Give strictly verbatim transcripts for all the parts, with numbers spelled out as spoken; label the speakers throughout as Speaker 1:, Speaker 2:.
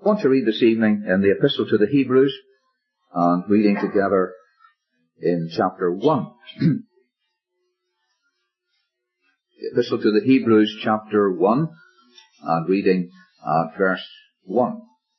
Speaker 1: I want to read this evening in the Epistle to the Hebrews, and reading together in chapter one. The Epistle to the Hebrews, chapter one, and reading at verse one.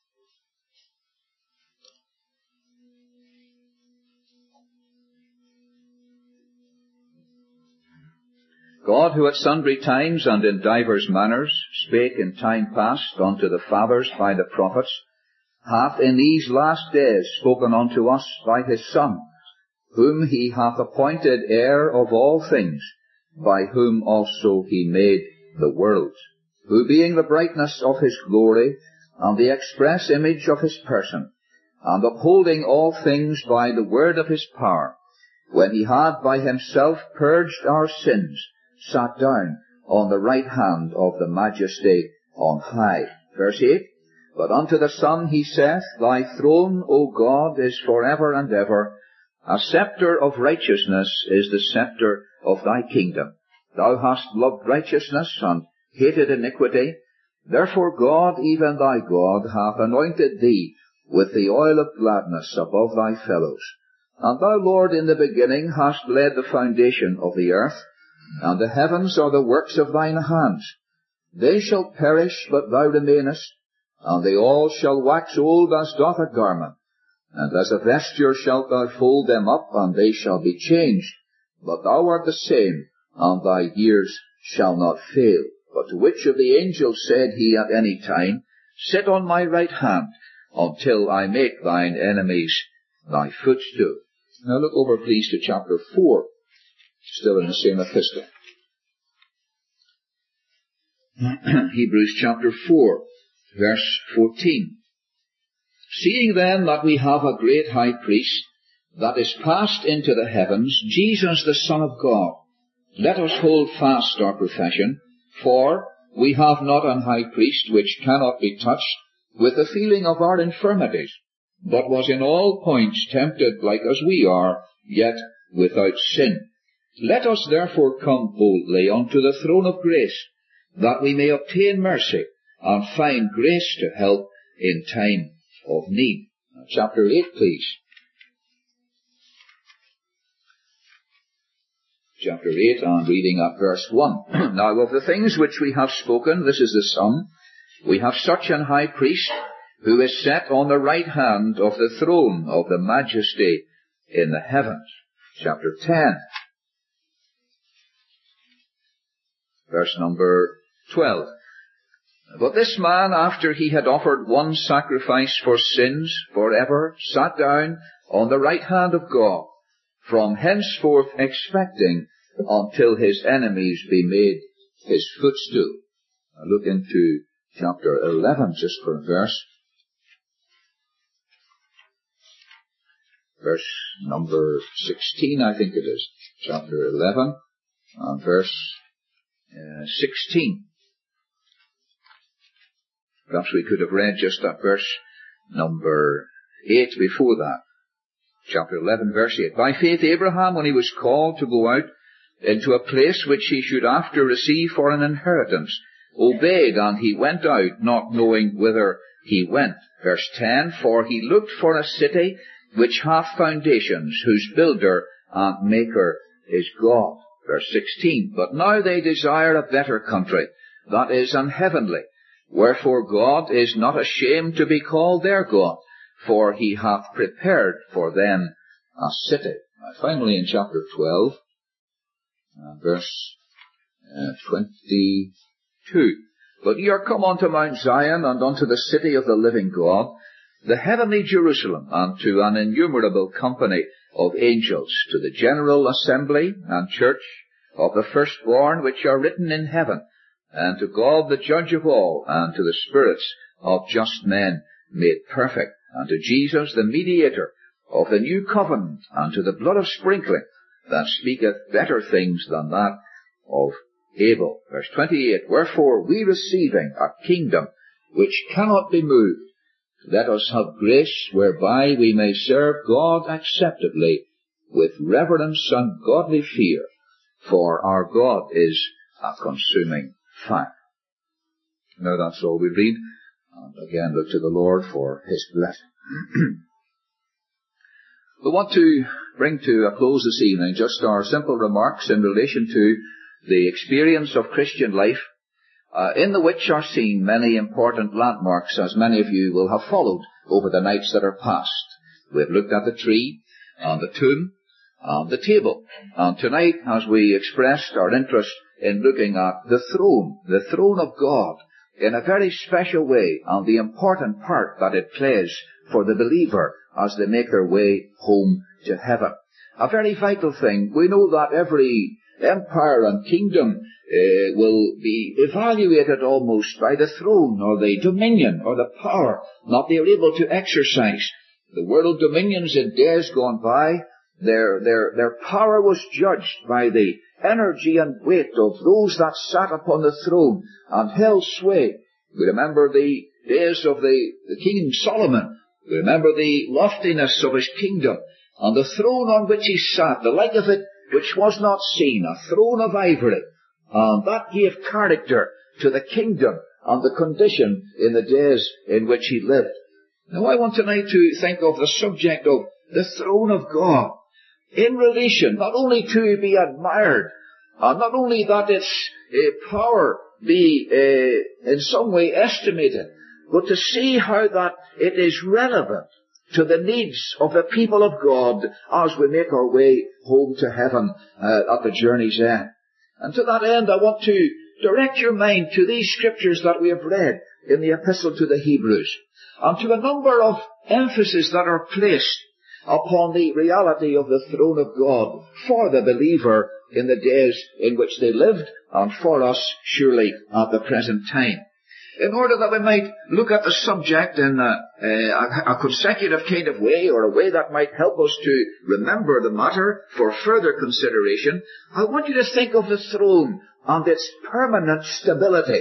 Speaker 1: God, who at sundry times and in divers manners spake in time past unto the fathers by the prophets, hath in these last days spoken unto us by his Son, whom he hath appointed heir of all things, by whom also he made the worlds, who being the brightness of his glory, and the express image of his person, and upholding all things by the word of his power, when he had by himself purged our sins, sat down on the right hand of the Majesty on high. Verse eight, But unto the Son he saith, Thy throne, O God, is for ever and ever. A scepter of righteousness is the scepter of thy kingdom. Thou hast loved righteousness and hated iniquity. Therefore God, even thy God, hath anointed thee with the oil of gladness above thy fellows. And thou, Lord, in the beginning hast laid the foundation of the earth, and the heavens are the works of thine hands. They shall perish, but thou remainest, and they all shall wax old as doth a garment. And as a vesture shalt thou fold them up, and they shall be changed. But thou art the same, and thy years shall not fail. But to which of the angels said he at any time, Sit on my right hand, until I make thine enemies thy footstool. Now look over, please, to chapter four. Still in the same epistle. Hebrews chapter four, verse fourteen. Seeing then that we have a great high priest, that is passed into the heavens, Jesus the Son of God, let us hold fast our profession, for we have not an high priest which cannot be touched with the feeling of our infirmities, but was in all points tempted like as we are, yet without sin. Let us therefore come boldly unto the throne of grace, that we may obtain mercy, and find grace to help in time of need. Now, chapter eight, please. Chapter eight, and reading at verse one. Now of the things which we have spoken, this is the sum. We have such an high priest, who is set on the right hand of the throne of the Majesty in the heavens. Chapter ten. Verse number twelve. But this man, after he had offered one sacrifice for sins for ever, sat down on the right hand of God, from henceforth expecting until his enemies be made his footstool. Now look into chapter eleven, just for a verse. Verse number sixteen, I think it is. Chapter eleven, and verse Uh, sixteen. Perhaps we could have read just that verse number eight before that. Chapter eleven, verse eight. By faith Abraham, when he was called to go out into a place which he should after receive for an inheritance, obeyed, and he went out, not knowing whither he went. Verse ten. For he looked for a city which hath foundations, whose builder and maker is God. Verse sixteen, But now they desire a better country, that is an heavenly. Wherefore God is not ashamed to be called their God, for he hath prepared for them a city. Now finally in chapter twelve, uh, verse uh, twenty-two. But ye are come unto Mount Zion, and unto the city of the living God, the heavenly Jerusalem, and to an innumerable company of angels, to the general assembly and church of the firstborn which are written in heaven, and to God the judge of all, and to the spirits of just men made perfect, and to Jesus the mediator of the new covenant, and to the blood of sprinkling that speaketh better things than that of Abel. Verse twenty-eight, Wherefore we receiving a kingdom which cannot be moved, let us have grace whereby we may serve God acceptably with reverence and godly fear, for our God is a consuming fire. Now that's all we read, And again, look to the Lord for His blessing. We want to bring to a close this evening just our simple remarks in relation to the experience of Christian life, uh, in the which are seen many important landmarks, as many of you will have followed over the nights that are past. We've looked at the tree, and the tomb, and the table. And tonight, as we expressed our interest in looking at the throne, the throne of God, in a very special way, and the important part that it plays for the believer as they make their way home to heaven. A very vital thing. We know that every empire and kingdom uh, will be evaluated almost by the throne or the dominion or the power that they are able to exercise. The world dominions in days gone by, their, their, their power was judged by the energy and weight of those that sat upon the throne and held sway. We remember the days of the, the King Solomon. We remember the loftiness of his kingdom, and the throne on which he sat, the like of it which was not seen, a throne of ivory, and that gave character to the kingdom and the condition in the days in which he lived. Now I want tonight to think of the subject of the throne of God, in relation not only to be admired, and not only that its uh, power be uh, in some way estimated, but to see how that it is relevant to the needs of the people of God as we make our way home to heaven uh, at the journey's end. And to that end, I want to direct your mind to these scriptures that we have read in the Epistle to the Hebrews, and to a number of emphases that are placed upon the reality of the throne of God for the believer in the days in which they lived, and for us surely at the present time. In order that we might look at the subject in a, a, a consecutive kind of way, or a way that might help us to remember the matter for further consideration, I want you to think of the throne and its permanent stability.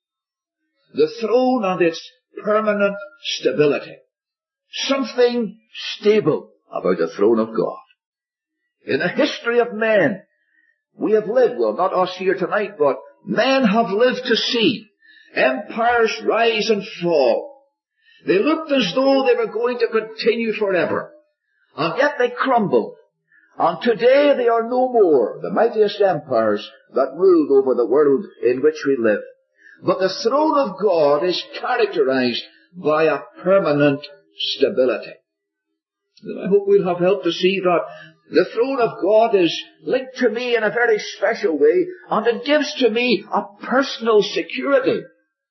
Speaker 1: The throne and its permanent stability. Something stable about the throne of God. In the history of men, we have lived, well, not us here tonight, but men have lived to see empires rise and fall. They looked as though they were going to continue forever, and yet they crumbled. And today they are no more the mightiest empires that ruled over the world in which we live. But the throne of God is characterized by a permanent stability. And I hope we'll have help to see that the throne of God is linked to me in a very special way, and it gives to me a personal security.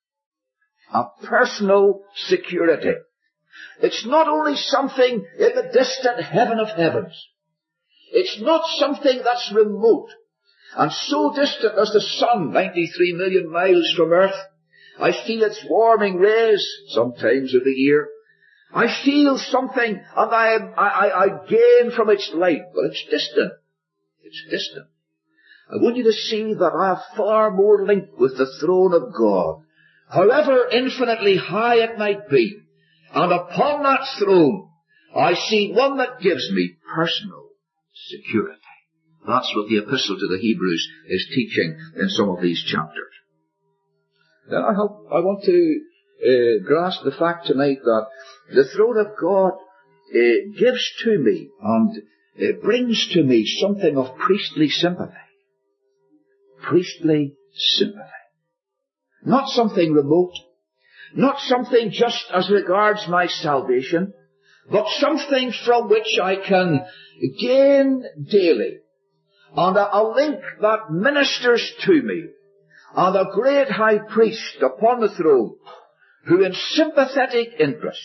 Speaker 1: A personal security. It's not only something in the distant heaven of heavens. It's not something that's remote and so distant as the sun, ninety-three million miles from Earth. I feel its warming rays sometimes of the year. I feel something and I, I, I gain from its light, but it's distant. It's distant. I want you to see that I have far more link with the throne of God, however infinitely high it might be. And upon that throne, I see one that gives me personal security. That's what the Epistle to the Hebrews is teaching in some of these chapters. Then I, hope, I want to uh, grasp the fact tonight that the throne of God uh, gives to me and uh, brings to me something of priestly sympathy. Priestly sympathy. Not something remote, not something just as regards my salvation, but something from which I can gain daily, and a, a link that ministers to me, and a great high priest upon the throne, who in sympathetic interest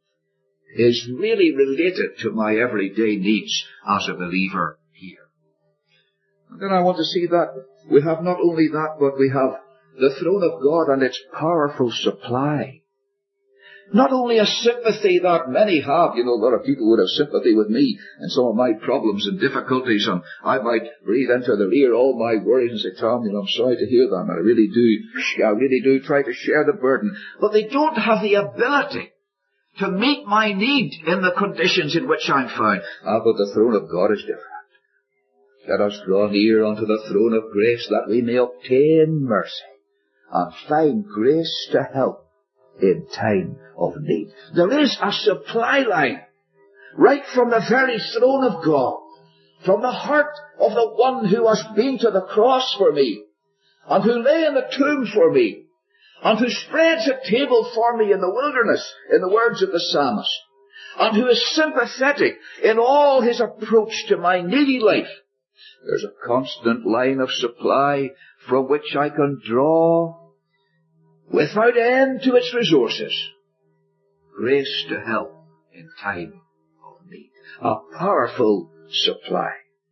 Speaker 1: is really related to my everyday needs as a believer here. And then I want to see that we have not only that, but we have the throne of God and its powerful supply. Not only a sympathy that many have, you know, a lot of people would have sympathy with me and some of my problems and difficulties, and I might breathe into their ear all my worries and say, Tom, you know, I'm sorry to hear them, and I really do, I really do try to share the burden. But they don't have the ability to meet my need in the conditions in which I'm found. Ah, but the throne of God is different. Let us draw near unto the throne of grace that we may obtain mercy and find grace to help in time of need. There is a supply line right from the very throne of God, from the heart of the one who has been to the cross for me, and who lay in the tomb for me, and who spreads a table for me in the wilderness, in the words of the psalmist, and who is sympathetic in all his approach to my needy life. There's a constant line of supply from which I can draw without end to its resources. Grace to help in time of need. A powerful supply.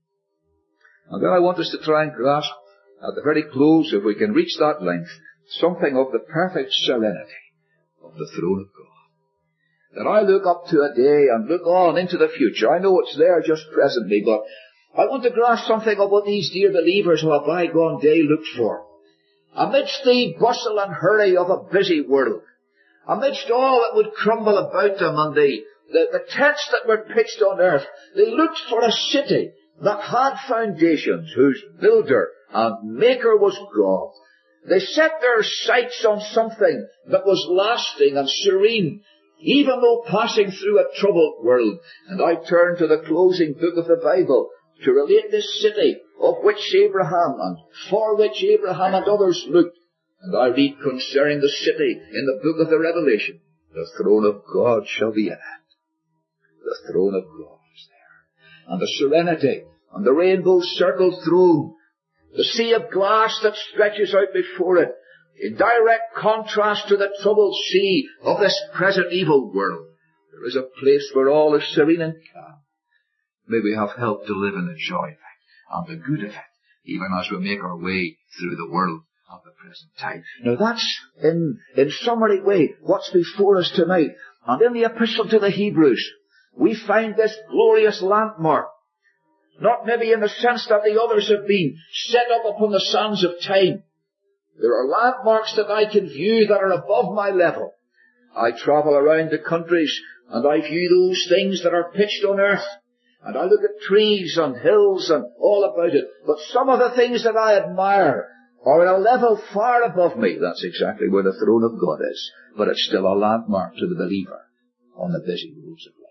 Speaker 1: And then I want us to try and grasp at the very close, if we can reach that length, something of the perfect serenity of the throne of God. That I look up to a day and look on into the future. I know it's there just presently, but I want to grasp something of what these dear believers of a bygone day looked for. Amidst the bustle and hurry of a busy world, amidst all that would crumble about them and the, the, the tents that were pitched on earth, they looked for a city that had foundations, whose builder and maker was God. They set their sights on something that was lasting and serene, even though passing through a troubled world. And I turn to the closing book of the Bible to relate this city of which Abraham and for which Abraham and others looked. And I read concerning the city in the book of the Revelation. The throne of God shall be in it. The throne of God is there. And the serenity and the rainbow-circled throne, the sea of glass that stretches out before it, in direct contrast to the troubled sea of this present evil world. There is a place where all is serene and calm. May we have help to live and enjoy it, and the good of it, even as we make our way through the world of the present time. Now that's, in, in summary way, what's before us tonight. And in the epistle to the Hebrews, we find this glorious landmark. Not maybe in the sense that the others have been set up upon the sands of time. There are landmarks that I can view that are above my level. I travel around the countries and I view those things that are pitched on earth. And I look at trees and hills and all about it. But some of the things that I admire are at a level far above me. That's exactly where the throne of God is. But it's still a landmark to the believer on the busy roads of life.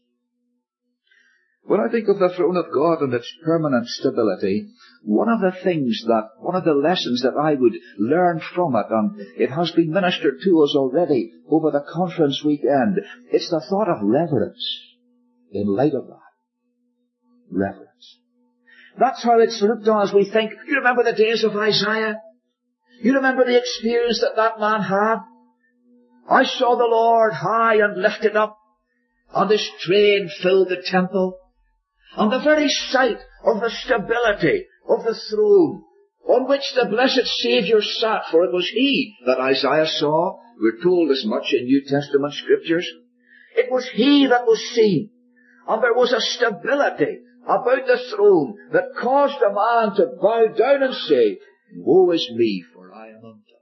Speaker 1: When I think of the throne of God and its permanent stability, one of the things that, one of the lessons that I would learn from it, and it has been ministered to us already over the conference weekend, it's the thought of reverence in light of that. Reverence. That's how it's looked on as we think. You remember the days of Isaiah? You remember the experience that that man had? I saw the Lord high and lifted up, and his train filled the temple. And the very sight of the stability of the throne on which the blessed Saviour sat, for it was he that Isaiah saw. We're told as much in New Testament scriptures. It was he that was seen. And there was a stability about the throne that caused a man to bow down and say, Woe is me, for I am undone.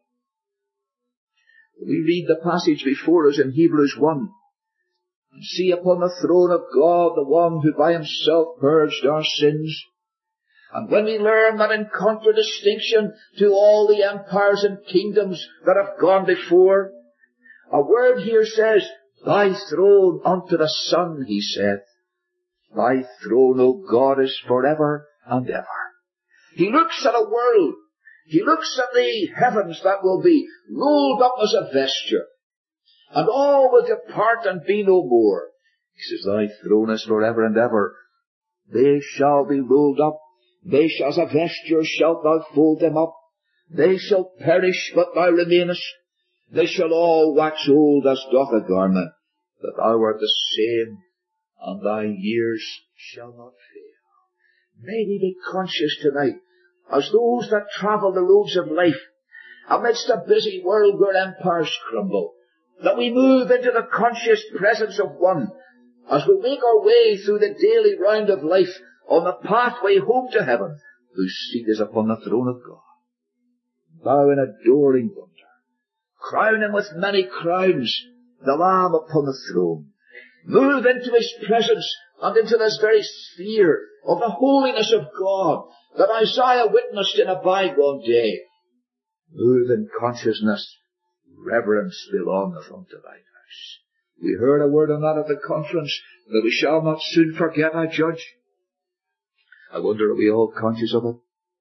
Speaker 1: We read the passage before us in Hebrews one. And see upon the throne of God the one who by himself purged our sins. And when we learn that in contradistinction to all the empires and kingdoms that have gone before, a word here says, Thy throne unto the Son, he saith. Thy throne, O God, is forever and ever. He looks at a world. He looks at the heavens that will be rolled up as a vesture. And all will depart and be no more. He says, Thy throne is forever and ever. They shall be rolled up. They shall, as a vesture shalt thou fold them up. They shall perish, but thou remainest. They shall all wax old as doth a garment. But thou art the same, and thy years shall not fail. May we be conscious tonight, as those that travel the roads of life, amidst a busy world where empires crumble, that we move into the conscious presence of one, as we make our way through the daily round of life on the pathway home to heaven, whose seat is upon the throne of God. Bow in adoring wonder. Crown him with many crowns, the Lamb upon the throne. Move into his presence and into this very sphere of the holiness of God that Isaiah witnessed in a bygone day. Move in consciousness. reverence belongeth unto thine house. We heard a word on that at the conference that we shall not soon forget, I judge. I wonder, are we all conscious of it?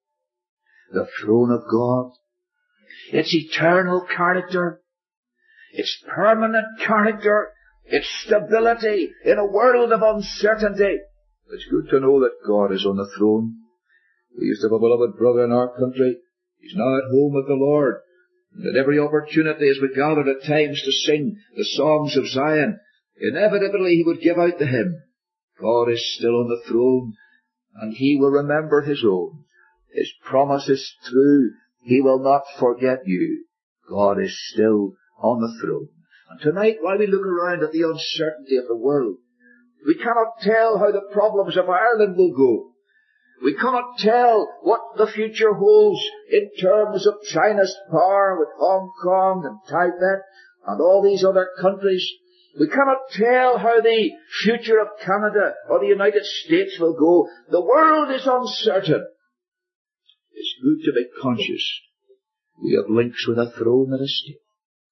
Speaker 1: The throne of God, its eternal character, its permanent character, its stability in a world of uncertainty. It's good to know that God is on the throne. We used to have a beloved brother in our country. He's now at home with the Lord. And at every opportunity as we gathered at times to sing the songs of Zion, inevitably he would give out the hymn, God is still on the throne, and he will remember his own. His promise is true. He will not forget you. God is still on the throne. And tonight, while we look around at the uncertainty of the world, we cannot tell how the problems of Ireland will go. We cannot tell what the future holds in terms of China's power with Hong Kong and Tibet and all these other countries. We cannot tell how the future of Canada or the United States will go. The world is uncertain. It's good to be conscious. We have links with a throne that is stable.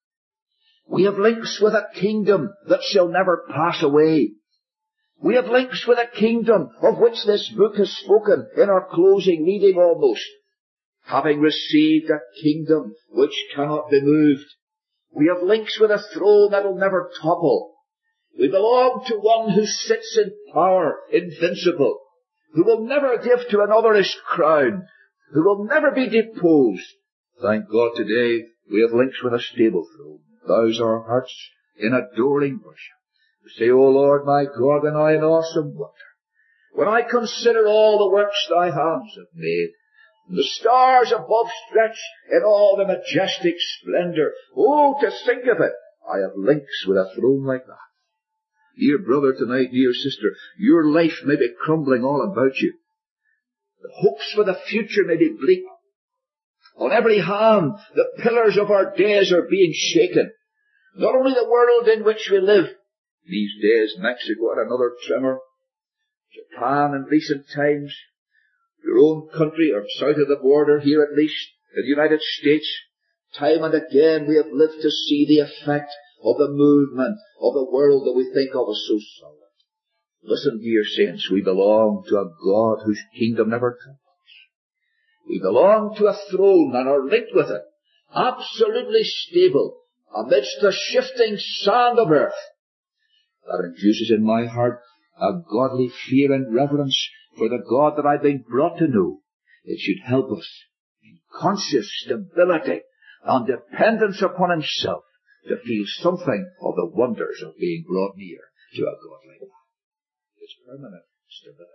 Speaker 1: We have links with a kingdom that shall never pass away. We have links with a kingdom of which this book has spoken in our closing reading almost. Having received a kingdom which cannot be moved. We have links with a throne that will never topple. We belong to one who sits in power, invincible, who will never give to another his crown, who will never be deposed. Thank God today we have links with a stable throne. Rouse our hearts in adoring worship. We say, O Lord my God, when I in awesome wonder, when I consider all the works thy hands have made, and the stars above stretch in all the majestic splendor, oh, to think of it, I have links with a throne like that. Dear brother tonight, dear sister, your life may be crumbling all about you. The hopes for the future may be bleak. On every hand, the pillars of our days are being shaken. Not only the world in which we live, these days Mexico had another tremor, Japan in recent times, your own country or south of the border here at least, in the United States, time and again we have lived to see the effect of the movement of the world that we think of as so solid. Listen, dear saints, we belong to a God whose kingdom never comes. We belong to a throne and are linked with it, absolutely stable amidst the shifting sand of earth. That induces in my heart a godly fear and reverence for the God that I've been brought to know. It should help us in conscious stability and dependence upon himself to feel something of the wonders of being brought near to a God like that. It's permanent stability.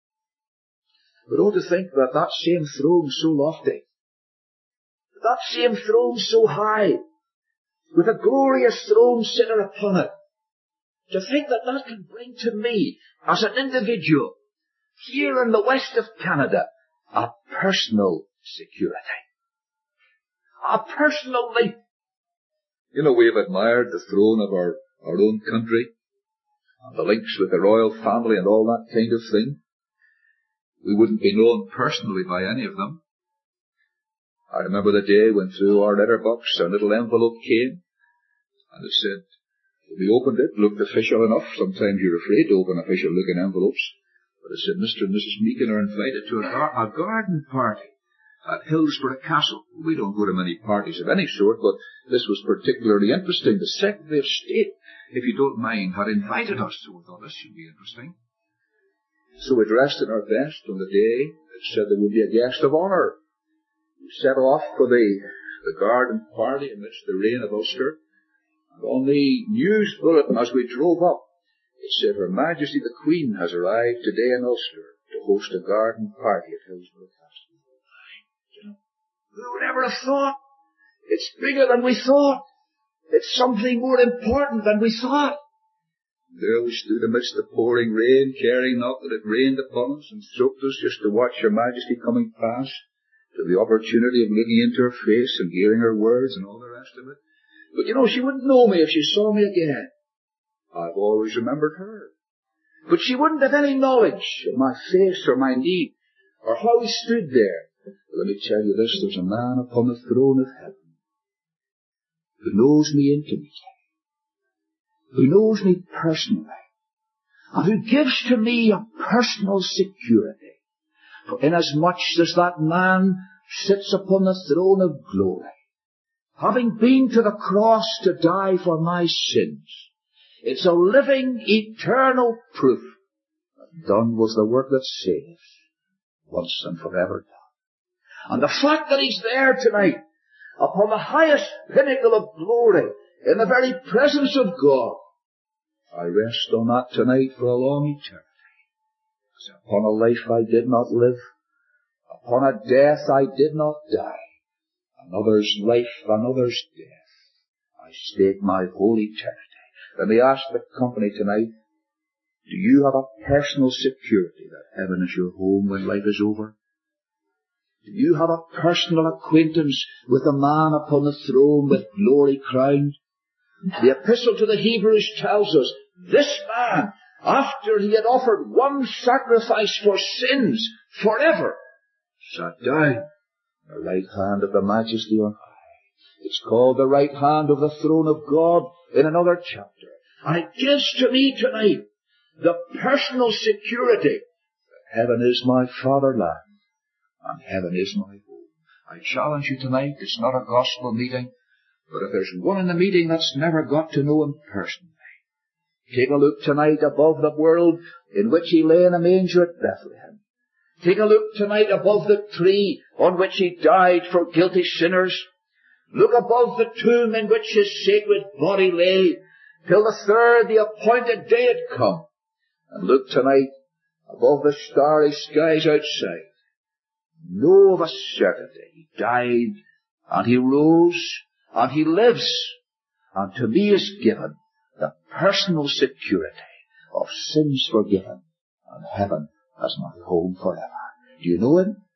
Speaker 1: But oh, to think that that same throne so lofty, that same throne so high, with a glorious throne sitter upon it, to think that that can bring to me, as an individual, here in the west of Canada, a personal security. A personal link. You know, we have admired the throne of our, our own country, and the links with the royal family and all that kind of thing. We wouldn't be known personally by any of them. I remember the day when through our letterbox a little envelope came, and it said, we opened it, looked official enough. Sometimes you're afraid to open official-looking envelopes. But it said, Mister and Missus Meakin are invited to a, gar- a garden party at Hillsborough Castle. We don't go to many parties of any sort, but this was particularly interesting. The Secretary of State, if you don't mind, had invited us, so we thought this should be interesting. So we dressed in our best on the day. It said there would be a guest of honour. We set off for the, the garden party amidst the rain of Ulster. And on the news bulletin as we drove up, it said, Her Majesty the Queen has arrived today in Ulster to host a garden party at Hillsborough Castle. You know, who would ever have thought? It's bigger than we thought. It's something more important than we thought. There we stood amidst the pouring rain, caring not that it rained upon us and soaked us, just to watch Her Majesty coming past, to the opportunity of looking into her face and hearing her words and all the rest of it. But you know, she wouldn't know me if she saw me again. I've always remembered her. But she wouldn't have any knowledge of my face or my need, or how we stood there. But let me tell you this, there's a man upon the throne of heaven
Speaker 2: who knows me intimately, who knows me personally, and who gives to me a personal security. For inasmuch as that man sits upon the throne of glory, having been to the cross to die for my sins, it's a living, eternal proof that done was the work that saves, once and forever done. And the fact that he's there tonight, upon the highest pinnacle of glory, in the very presence of God, I rest on that tonight for a long eternity. As upon a life I did not live, upon a death I did not die, another's life, another's death, I stake my whole eternity. Let me ask the company tonight, do you have a personal security that heaven is your home when life is over? Do you have a personal acquaintance with the man upon the throne with glory crowned? The epistle to the Hebrews tells us, this man, after he had offered one sacrifice for sins forever, sat down at the right hand of the Majesty on high. It's called the right hand of the throne of God in another chapter. And it gives to me tonight the personal security that heaven is my fatherland and heaven is my home. I challenge you tonight, it's not a gospel meeting, but if there's one in the meeting that's never got to know him personally, take a look tonight above the world in which he lay in a manger at Bethlehem. Take a look tonight above the tree on which he died for guilty sinners. Look above the tomb in which his sacred body lay, till the third, the appointed day had come. And look tonight above the starry skies outside. Know of a certainty, he died, and he rose, and he lives, and to me is given the personal security of sins forgiven, and heaven as my home forever. Do you know him?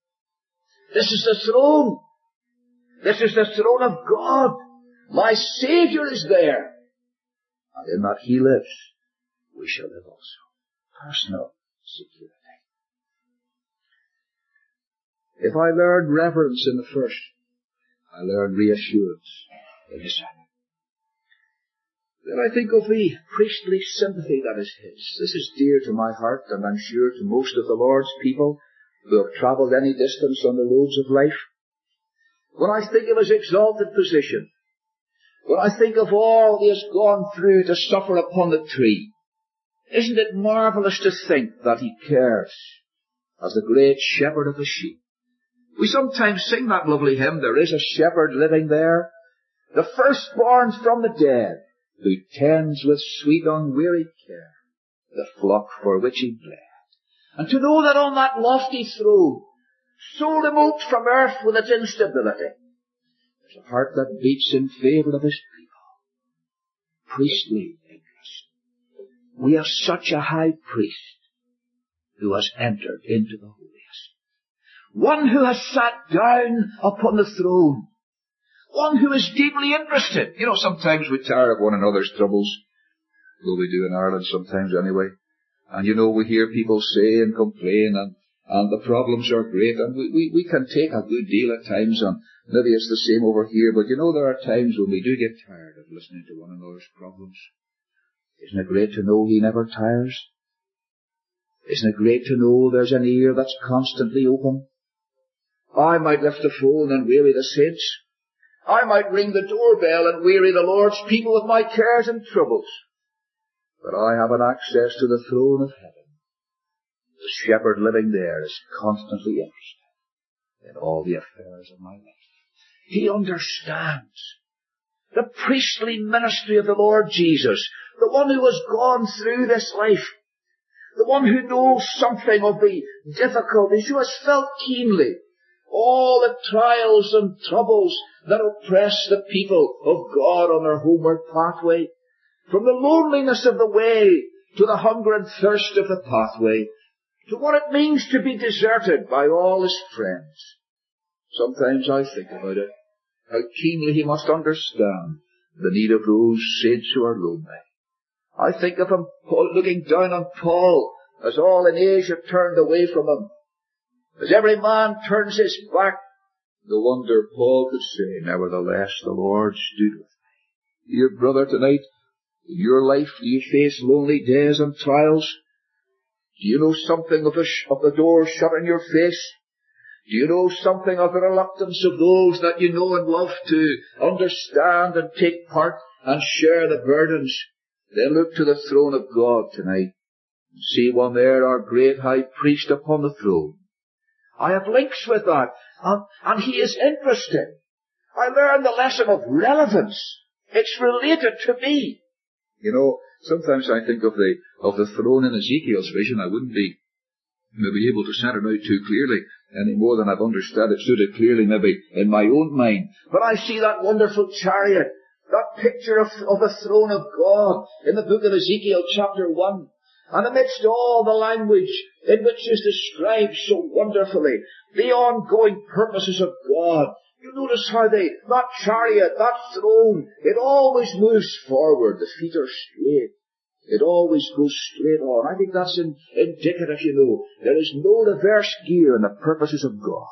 Speaker 2: This is the throne. This is the throne of God. My Saviour is there. And in that he lives, we shall live also. Personal security. If I learned reverence in the first, I learned reassurance in the second. Then I think of the priestly sympathy that is his. This is dear to my heart, and I'm sure to most of the Lord's people who have travelled any distance on the roads of life. When I think of his exalted position, when I think of all he has gone through to suffer upon the tree, isn't it marvellous to think that he cares as the great shepherd of the sheep? We sometimes sing that lovely hymn, there is a shepherd living there, the firstborn from the dead, who tends with sweet unwearied care the flock for which he bled. And to know that on that lofty throne, so remote from earth with its instability, there's a heart that beats in favour of his people. Priestly interest. We have such a high priest who has entered into the holiest. One who has sat down upon the throne. One who is deeply interested. You know, sometimes we tire of one another's troubles. Though we do in Ireland sometimes anyway. And you know, we hear people say and complain and, and the problems are great. And we, we, we can take a good deal at times, and maybe it's the same over here. But you know, there are times when we do get tired of listening to one another's problems. Isn't it great to know he never tires? Isn't it great to know there's an ear that's constantly open? I might lift the phone and weary the saints. I might ring the doorbell and weary the Lord's people with my cares and troubles. But I have an access to the throne of heaven. The shepherd living there is constantly interested in all the affairs of my life. He understands the priestly ministry of the Lord Jesus, the one who has gone through this life, the one who knows something of the difficulties, who has felt keenly all the trials and troubles that oppress the people of God on their homeward pathway. From the loneliness of the way to the hunger and thirst of the pathway, to what it means to be deserted by all his friends. Sometimes I think about it, how keenly he must understand the need of those saints who are lonely. I think of him looking down on Paul as all in Asia turned away from him. As every man turns his back No wonder Paul could say, nevertheless, the Lord stood with me. Dear brother, tonight, in your life, do you face lonely days and trials? Do you know something of the, sh- of the door shut in your face? Do you know something of the reluctance of those that you know and love to understand and take part and share the burdens? Then look to the throne of God tonight and see one there, our great high priest upon the throne. I have links with that, and, and he is interesting. I learned the lesson of relevance. It's related to me. You know, sometimes I think of the of the throne in Ezekiel's vision. I wouldn't be maybe able to set it out too clearly any more than I've understood it, stood it clearly maybe in my own mind. But I see that wonderful chariot, that picture of, of the throne of God in the book of Ezekiel chapter one. And amidst all the language in which is described so wonderfully the ongoing purposes of God, you notice how they, that chariot, that throne, it always moves forward. The feet are straight. It always goes straight on. I think that's in, indicative, you know. There is no reverse gear in the purposes of God.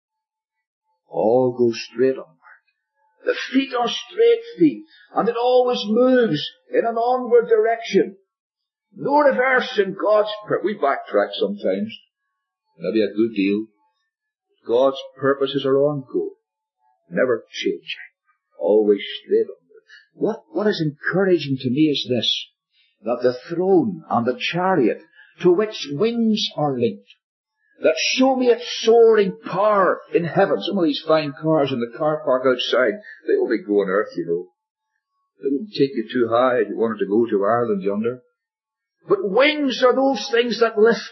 Speaker 2: All go straight onward. The feet are straight feet, and it always moves in an onward direction. No reverse in God's purpose. We backtrack sometimes, maybe a good deal. God's purposes are ongoing, never changing, always straight onward. What, what is encouraging to me is this, that the throne and the chariot to which wings are linked, that show me its soaring power in heaven. Some of these fine cars in the car park outside, they only go on earth, you know. They wouldn't take you too high if you wanted to go to Ireland yonder. But wings are those things that lift.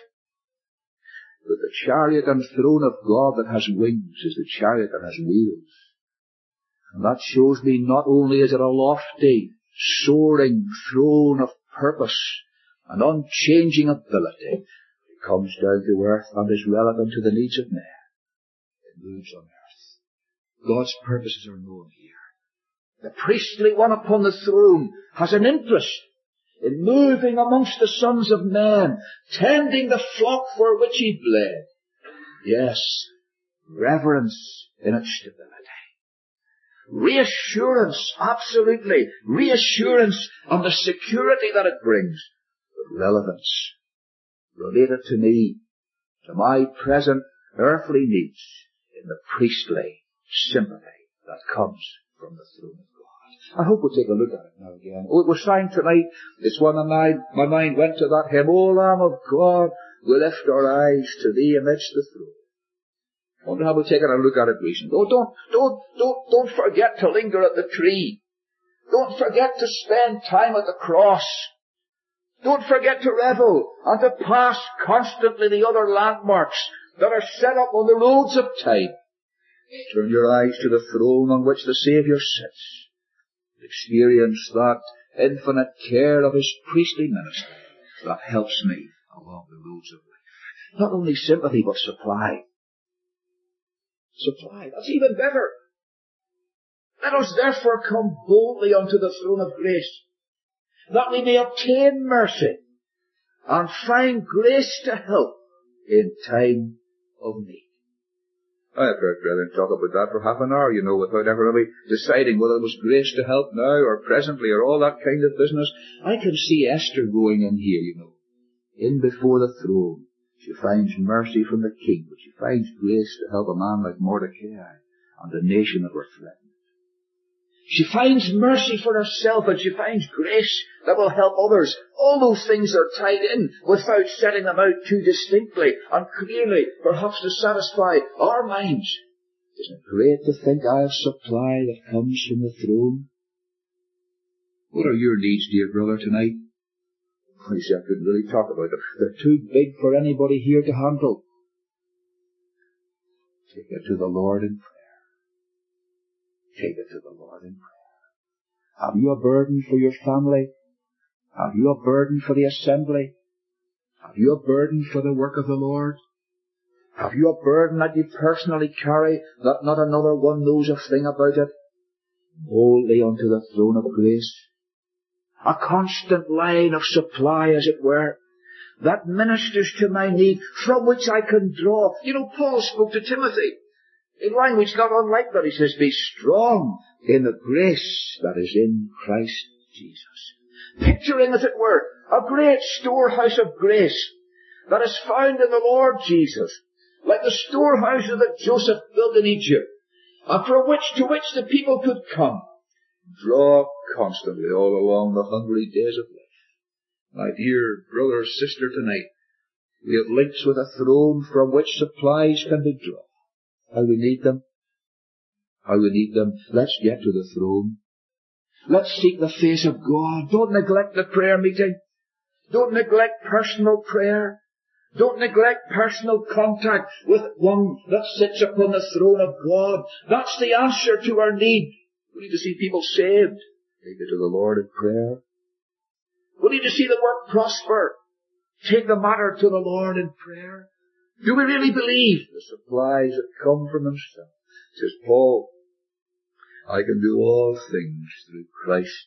Speaker 2: But the chariot and throne of God that has wings is the chariot that has wheels. And that shows me not only is it a lofty, soaring throne of purpose and unchanging ability, it comes down to earth and is relevant to the needs of men. It moves on earth. God's purposes are known here. The priestly one upon the throne has an interest in moving amongst the sons of men, tending the flock for which he bled. Yes, reverence in its stability. Reassurance, absolutely. Reassurance on the security that it brings. But relevance, related to me, to my present earthly needs, in the priestly sympathy that comes from the throne of God. I hope we'll take a look at it now again. Oh, it was sang tonight. It's when my mind, my mind went to that hymn, O Lamb of God, we lift our eyes to thee amidst the throne. I wonder how we'll take a look at it recently. Oh, don't, don't, don't, don't forget to linger at the tree. Don't forget to spend time at the cross. Don't forget to revel and to pass constantly the other landmarks that are set up on the roads of time. Turn your eyes to the throne on which the Saviour sits. Experience that infinite care of his priestly ministry that helps me along the roads of life. Not only sympathy, but supply. Supply. That's even better. Let us therefore come boldly unto the throne of grace, that we may obtain mercy and find grace to help in time of need. I've heard brethren talk about that for half an hour, you know, without ever really deciding whether it was grace to help now or presently or all that kind of business. I can see Esther going in here, you know, in before the throne. She finds mercy from the king, but she finds grace to help a man like Mordecai and the nation that were threatened. She finds mercy for herself, and she finds grace that will help others. All those things are tied in without setting them out too distinctly and clearly, perhaps to satisfy our minds. Isn't it great to think I have supply that comes from the throne? What are your needs, dear brother, tonight? I say I couldn't really talk about them. They're too big for anybody here to handle. Take it to the Lord in prayer. Take it to the Lord in prayer. Have you a burden for your family? Have you a burden for the assembly? Have you a burden for the work of the Lord? Have you a burden that you personally carry that not another one knows a thing about it? Boldly unto the throne of grace. A constant line of supply, as it were, that ministers to my need, from which I can draw. You know, Paul spoke to Timothy In language not unlike that, he says, be strong in the grace that is in Christ Jesus. Picturing, as it were, a great storehouse of grace that is found in the Lord Jesus, like the storehouses that Joseph built in Egypt, and from which to which the people could come, draw constantly all along the hungry days of life. My dear brother or sister, tonight, we have links with a throne from which supplies can be drawn. How we need them. How we need them. Let's get to the throne. Let's seek the face of God. Don't neglect the prayer meeting. Don't neglect personal prayer. Don't neglect personal contact with one that sits upon the throne of God. That's the answer to our need. We need to see people saved. Take it to the Lord in prayer. We need to see the work prosper. Take the matter to the Lord in prayer. Do we really believe the supplies that come from Himself? Says Paul, I can do all things through Christ.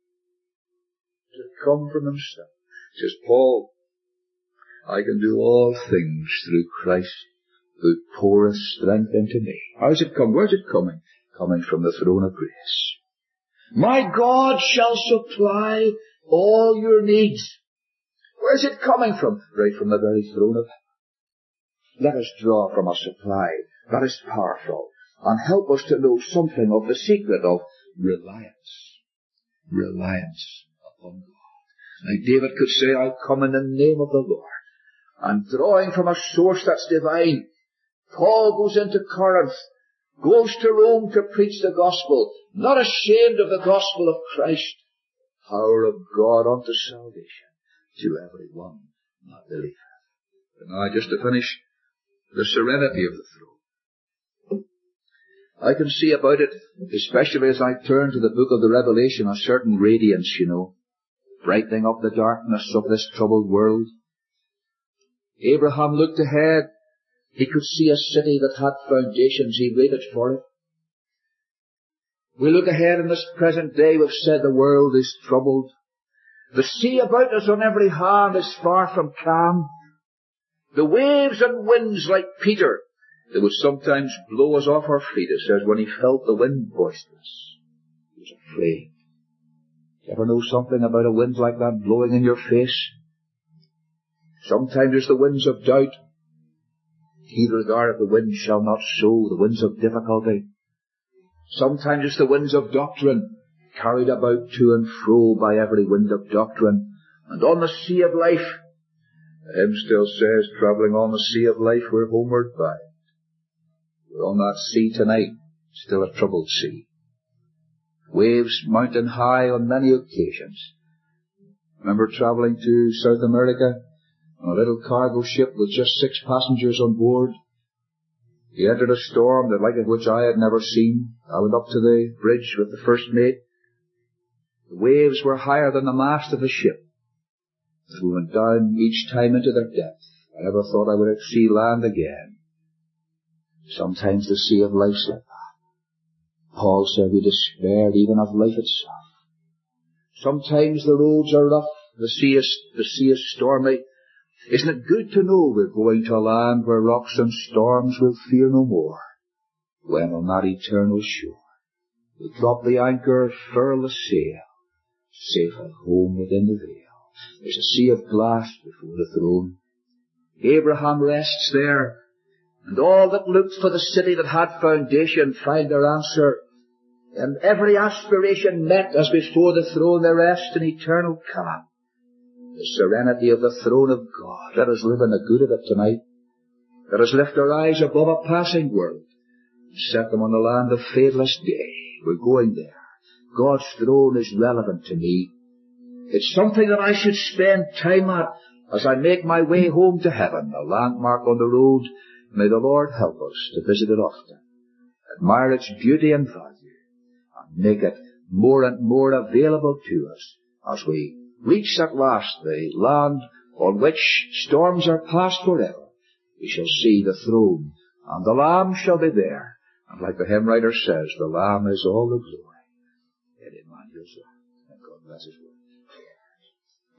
Speaker 2: That come from Himself. Says Paul, I can do all things through Christ who poureth strength into me. How's it come? Where's it coming? Coming from the throne of grace. My God shall supply all your needs. Where's it coming from? Right from the very throne of heaven. Let us draw from a supply that is powerful and help us to know something of the secret of reliance. Reliance upon God. Now David could say, I come in the name of the Lord. And drawing from a source that's divine, Paul goes into Corinth, goes to Rome to preach the gospel, not ashamed of the gospel of Christ, power of God unto salvation to every one that believeth. And now, just to finish, the serenity of the throne. I can see about it, especially as I turn to the book of the Revelation, a certain radiance, you know, brightening up the darkness of this troubled world. Abraham looked ahead. He could see a city that had foundations. He waited for it. We look ahead in this present day. We've said the world is troubled. The sea about us on every hand is far from calm. The waves and winds, like Peter, they would sometimes blow us off our feet. It says when he felt the wind boisterous, he was afraid. You ever know something about a wind like that blowing in your face? Sometimes there's the winds of doubt. He that regardeth the wind shall not sow, the winds of difficulty. Sometimes it's the winds of doctrine, carried about to and fro by every wind of doctrine. And on the sea of life, the hymn still says, travelling on the sea of life, we're homeward bound. We're on that sea tonight, still a troubled sea. Waves mountain high on many occasions. Remember travelling to South America? On a little cargo ship with just six passengers on board. He entered a storm, the like of which I had never seen. I went up to the bridge with the first mate. The waves were higher than the mast of the ship. As we went down each time into their depth, I never thought I would see land again. Sometimes the sea of life's like that. Paul said we despaired even of life itself. Sometimes the roads are rough, the sea is, the sea is stormy. Isn't it good to know we're going to a land where rocks and storms will fear no more, when on that eternal shore we drop the anchor, furl the sail, safe at home within the veil. There's a sea of glass before the throne. Abraham rests there, and all that looked for the city that had foundation find their answer, and every aspiration met as before the throne they rest in eternal calm. The serenity of the throne of God. Let us live in the good of it tonight. Let us lift our eyes above a passing world and set them on the land of fadeless day. We're going there. God's throne is relevant to me. It's something that I should spend time at as I make my way home to heaven, a landmark on the road. May the Lord help us to visit it often, admire its beauty and value, and make it more and more available to us as we reach at last the land on which storms are past forever. We shall see the throne, and the Lamb shall be there. And like the hymn writer says, the Lamb is all the glory in Emmanuel's life. And God bless His word.